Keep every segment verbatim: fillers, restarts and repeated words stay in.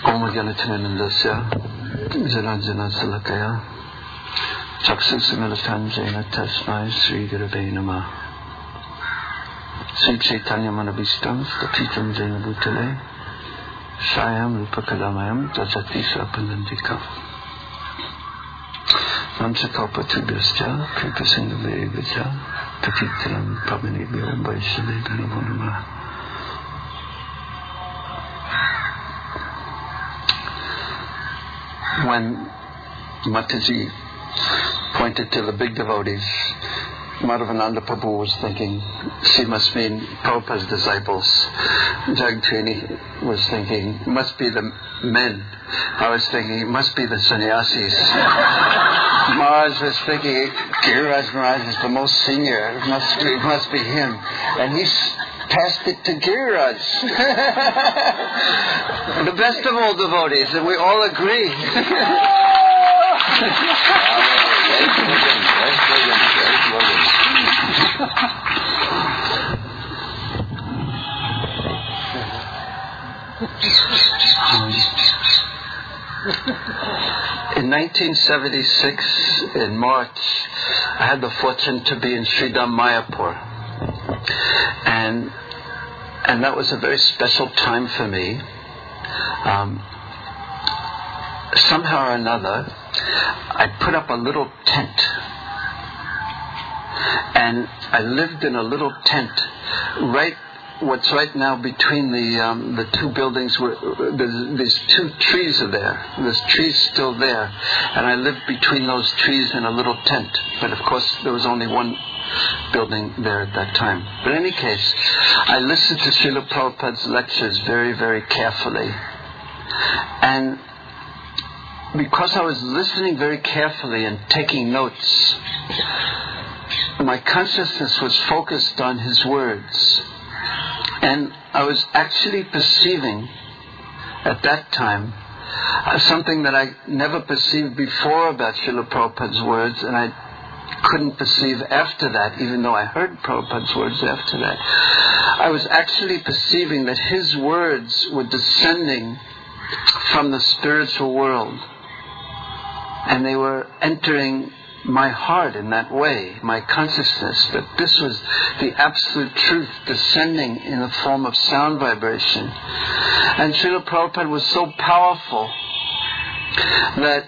Om Gyanatmanandasya Janajana Salakaya Chaksusamilitanjena Tasmai Sri Gurave Namah Sri Chaitanya Manabhistam Statitam Jena Bhutale Shayam Rupakalamayam Tajati Swapanandika Namsakalpa Tubhyascha Kripasindhavevaccha Patitaram Pavanebhyo Vaishnavebhyo Namo Namah. When Mataji pointed to the big devotees, Madhavananda Prabhu was thinking, she must mean Prabhupada's disciples. Jagtreni was thinking, must be the men. I was thinking, it must be the sannyasis. Maharaj was thinking, Giriraj Maharaj is the most senior. It must be, it must be him. And he's passed it to Giriraj. The best of all devotees, and we all agree. In nineteen seventy-six, in March, I had the fortune to be in Sridham Mayapur. And and that was a very special time for me. Um, somehow or another, I put up a little tent. And I lived in a little tent right what's right now between the um, the two buildings. Where there's, there's two trees are there. There's trees still there. And I lived between those trees in a little tent. But of course, there was only one building there at that time. But in any case, I listened to Srila Prabhupada's lectures very, very carefully. And because I was listening very carefully and taking notes, my consciousness was focused on his words. And I was actually perceiving at that time uh, something that I never perceived before about Srila Prabhupada's words, and I couldn't perceive after that, even though I heard Prabhupada's words after that. I was actually perceiving that his words were descending from the spiritual world, and they were entering my heart in that way, my consciousness, that this was the absolute truth descending in the form of sound vibration. And Srila Prabhupada was so powerful that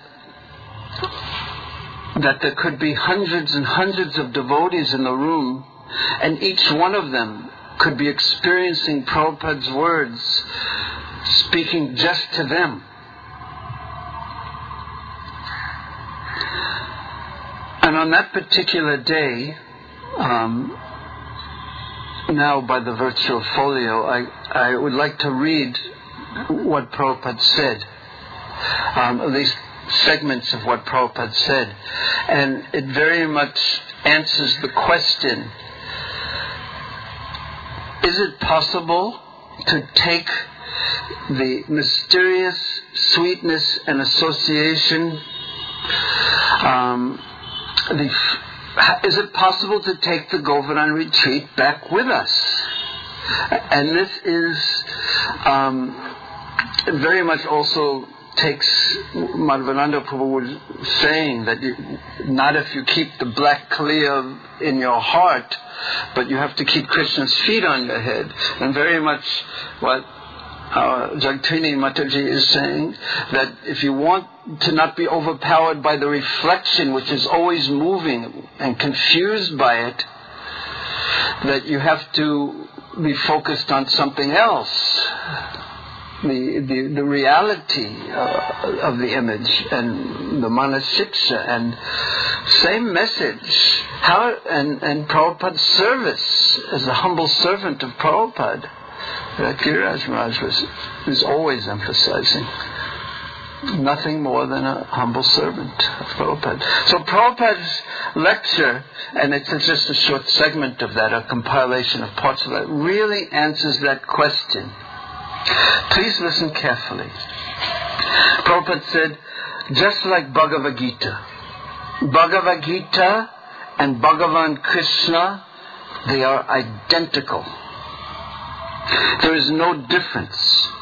that there could be hundreds and hundreds of devotees in the room, and each one of them could be experiencing Prabhupada's words speaking just to them. And on that particular day, um, now by the virtue of folio, I, I would like to read what Prabhupada said, um, at least segments of what Prabhupada said. And it very much answers the question, is it possible to take the mysterious sweetness and association, um, the, is it possible to take the Govardhan retreat back with us? And this is um, very much also takes Madhavananda Prabhu was saying that you, not if you keep the black kaliya in your heart, but you have to keep Krishna's feet on your head. And very much what uh, Jagtreni Mataji is saying, that if you want to not be overpowered by the reflection which is always moving and confused by it, that you have to be focused on something else. The, the the reality uh, of the image and the manasiksha, and same message. How and and Prabhupada's service as a humble servant of Prabhupada, that Giriraj Maharaj was was always emphasizing. Nothing more than a humble servant of Prabhupada. So Prabhupada's lecture, and it's just a short segment of that, a compilation of parts of that, really answers that question. Please listen carefully. Prabhupada said, just like Bhagavad Gita, Bhagavad Gita and Bhagavan Krishna, they are identical. There is no difference.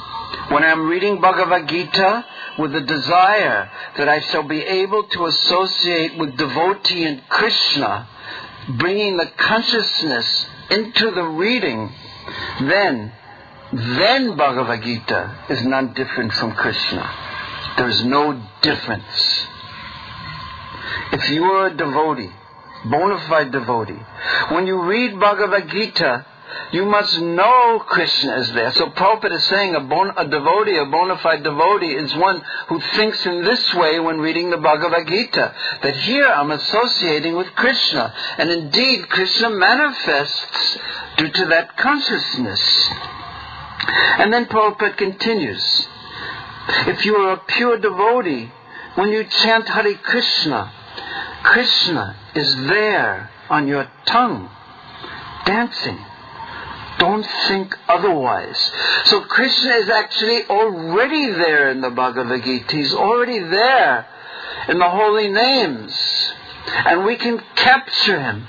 When I'm reading Bhagavad Gita with the desire that I shall be able to associate with devotee and Krishna, bringing the consciousness into the reading, then, then Bhagavad Gita is not different from Krishna. There is no difference. If you are a devotee, bona fide devotee, when you read Bhagavad Gita, you must know Krishna is there. So Prabhupada is saying a, bon, a devotee, a bona fide devotee, is one who thinks in this way when reading the Bhagavad Gita, that here I'm associating with Krishna. And indeed, Krishna manifests due to that consciousness. And then Prabhupada continues, if you are a pure devotee, when you chant Hare Krishna, Krishna is there on your tongue, dancing. Don't think otherwise. So Krishna is actually already there in the Bhagavad Gita. He's already there in the holy names. And we can capture him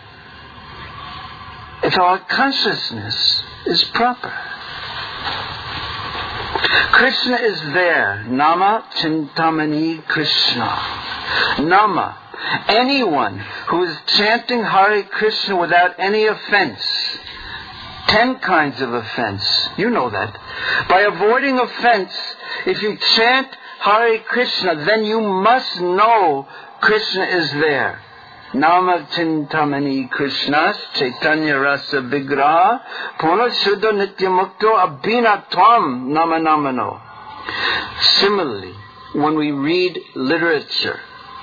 if our consciousness is proper. Krishna is there. Nama Chintamani Krishna. Nama. Anyone who is chanting Hare Krishna without any offense. Ten kinds of offense. You know that. By avoiding offense, if you chant Hare Krishna, then you must know Krishna is there. Nama Chintamani Krishnas Chaitanya Rasa Vigraha Puna Shuddha Nityamukto Abhina Tvam Nama Namano. Similarly, when we read literature,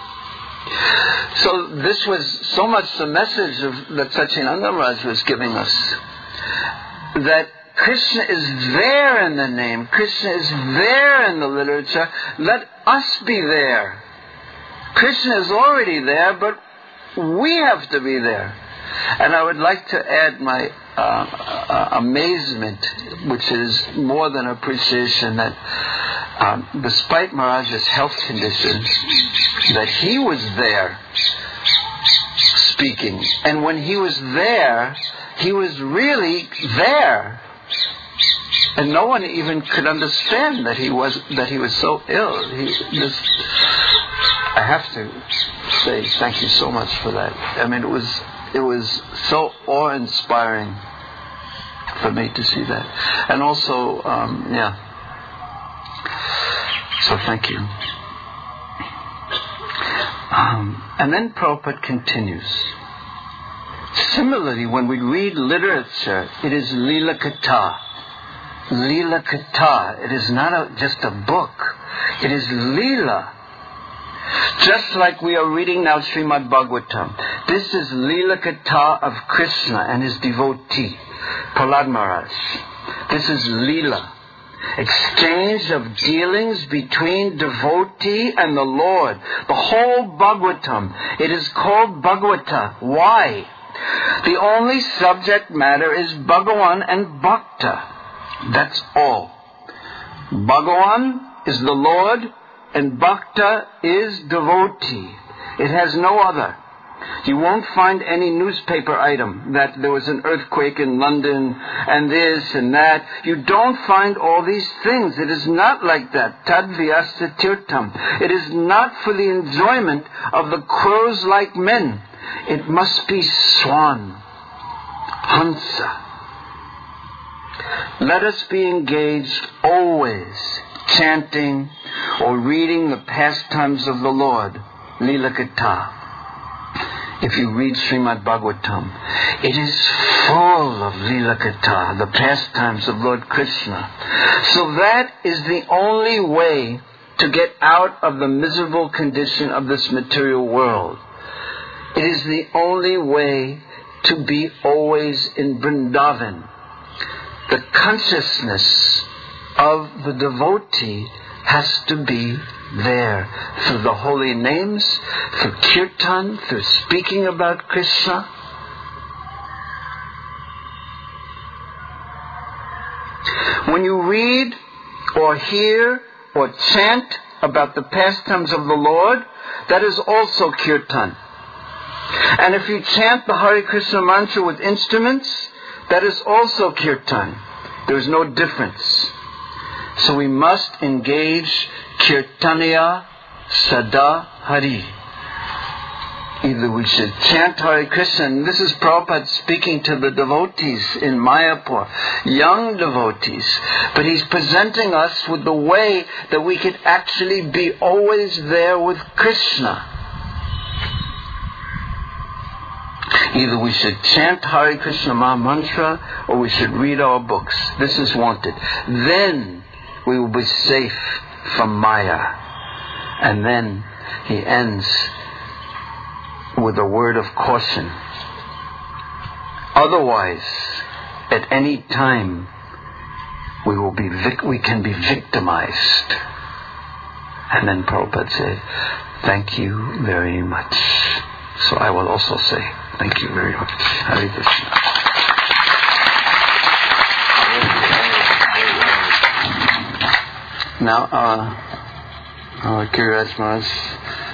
so this was so much the message of, that Satchidananda Maharaj was giving us, that Krishna is there in the name, Krishna is there in the literature, let us be there. Krishna is already there, but we have to be there. And I would like to add my uh, uh, amazement, which is more than appreciation, that um, despite Maharaj's health conditions, that he was there speaking. And when he was there, he was really there. And no one even could understand that he was that he was so ill. He just, I have to say thank you so much for that. I mean, it was it was so awe-inspiring for me to see that. And also, um, yeah. So thank you. Um, and then Prabhupada continues. Similarly, when we read literature, it is Lila Katha. Lila Katha. It is not a, just a book. It is Lila. Just like we are reading now Srimad Bhagavatam. This is Lila Katha of Krishna and his devotee, Prahlad Maharaj. This is Lila. Exchange of dealings between devotee and the Lord. The whole Bhagavatam. It is called Bhagavata. Why? The only subject matter is Bhagavan and Bhakta. That's all. Bhagavan is the Lord and Bhakta is devotee. It has no other. You won't find any newspaper item that there was an earthquake in London and this and that. You don't find all these things. It is not like that. Tadvyasta tirtam. It is not for the enjoyment of the crows-like men. It must be swan, Hansa. Let us be engaged always, chanting or reading the pastimes of the Lord, Lila Katha. If you read Srimad Bhagavatam, it is full of Lila Katha, the pastimes of Lord Krishna. So that is the only way to get out of the miserable condition of this material world. It is the only way to be always in Vrindavan. The consciousness of the devotee has to be there through the holy names, through kirtan, through speaking about Krishna. When you read or hear or chant about the pastimes of the Lord, that is also kirtan. And if you chant the Hare Krishna mantra with instruments, that is also kirtan. There is no difference. So we must engage Kirtaniya Sada Hari. Either we should chant Hare Krishna, and this is Prabhupada speaking to the devotees in Mayapur, young devotees, but he's presenting us with the way that we could actually be always there with Krishna. Either we should chant Hare Krishna Maha Mantra, or we should read our books. This is wanted. Then we will be safe from Maya. And then he ends with a word of caution. Otherwise, at any time, we will be vic- we can be victimized. And then Prabhupada said, thank you very much. So I will also say, thank you very much. Hare Krishna. Now, uh, uh, Giriraj Maharaj